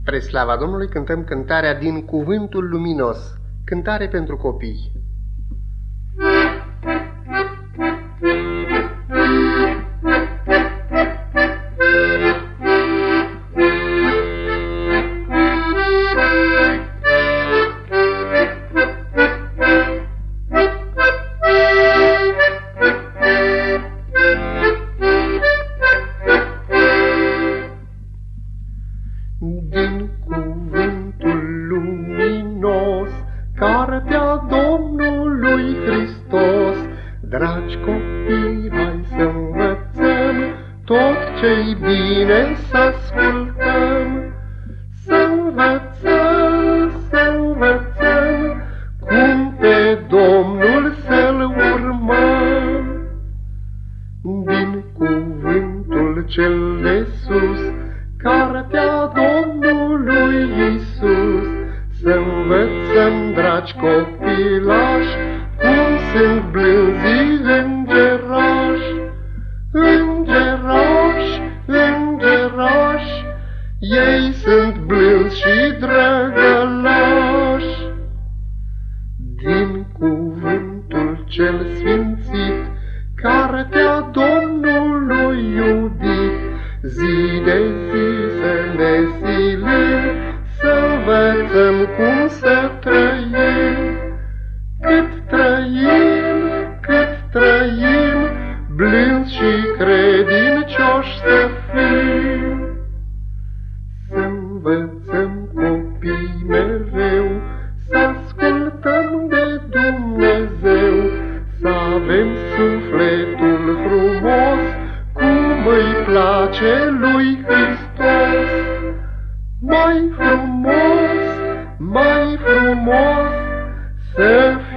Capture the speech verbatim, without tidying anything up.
Spre slava Domnului cântăm cântarea Din Cuvântul Luminos, cântare pentru copii. Din cuvântul luminos, cartea Domnului Hristos, dragi copii, hai să învățăm tot ce-i bine, să ascultăm. Să învățăm, să învățăm cum pe Domnul să-L urmăm. Din cuvântul cel de sus, cartea Domnului Iisus, să învățăm, dragi copilași, cum sunt blânzii îngerași. Îngerași, îngerași, ei sunt blânzi și drăgălași. Din cuvântul cel sfințit, cartea Domnului iubit, zi de zi să ne silim, să învățăm cum să trăim. Cât trăim, cât trăim, blânzi și credincioși să fim. Să învățăm, copii, mereu, să ascultăm de Dumnezeu, să avem sufletul frumos, cum îi place lui Hristos. Mai frumos, mai frumos, să